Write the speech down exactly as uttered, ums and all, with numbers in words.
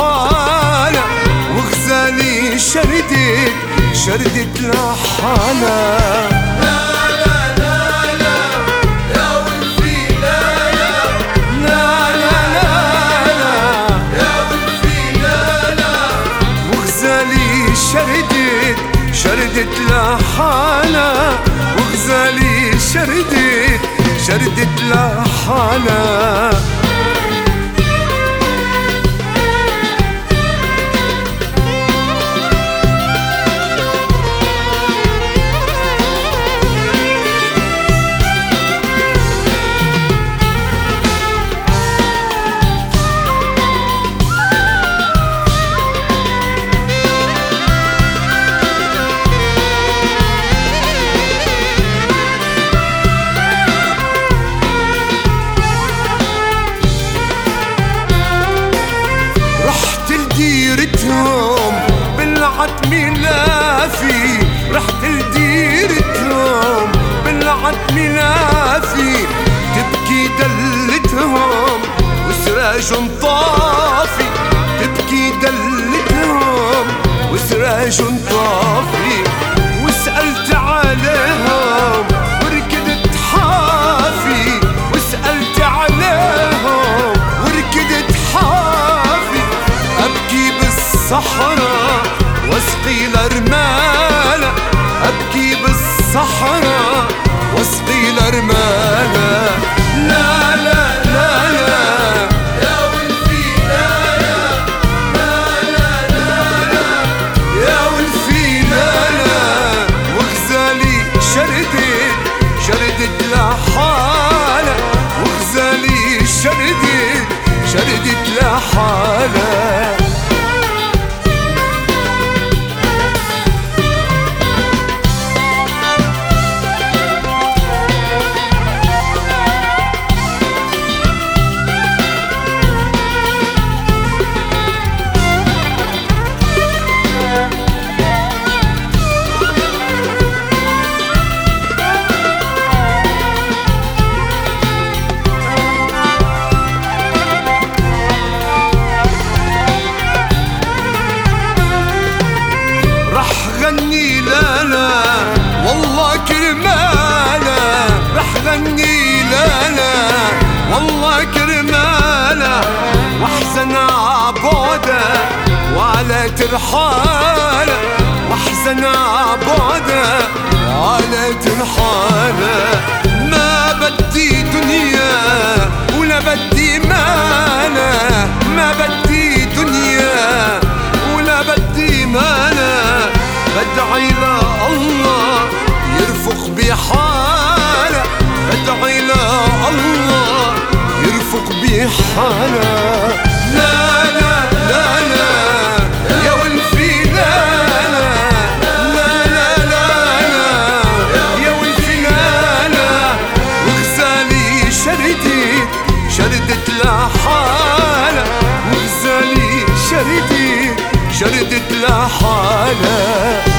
لحالة وغزالي شردت شردت لحالة. شردت شردت لحالة وغزالي شردت شردت لحالة. ديرتهم بالعتم لافي رحت لديرتهم بالعتم لافي تبكي دلتهم وسراج طافي تبكي دلتهم وسراج طافي. وسألت عليهم وركدت حافي وسألت عليهم وركدت حافي. أبكي بالصحراء واسقي الأرملة أبكي بالصحراء واسقي الأرملة. لا لا لا لا يا ولفي لا لا لا لا لا يا ولفي لا لا. وغزالي شردت شردت لحالة وغزالي شردت شردت لحالة. غني لا لا والله كرمالة رح غني لا لا والله كرمالة. واحزن عبودة وعلى ترحالة واحزن عبودة وعلى ترحالة. ما بدي دنيا ولا بدي مالا ما بدي دنيا ولا بدي مالا. بدعي لله يرفق بحالة بدعي لله يرفق بحالة. لا لا لا لا يا ولفي لا لا لا لا لا يا ولفي لا لا. وغزالي شردت شردت لحالة وغزالي شردت شردت لحالة.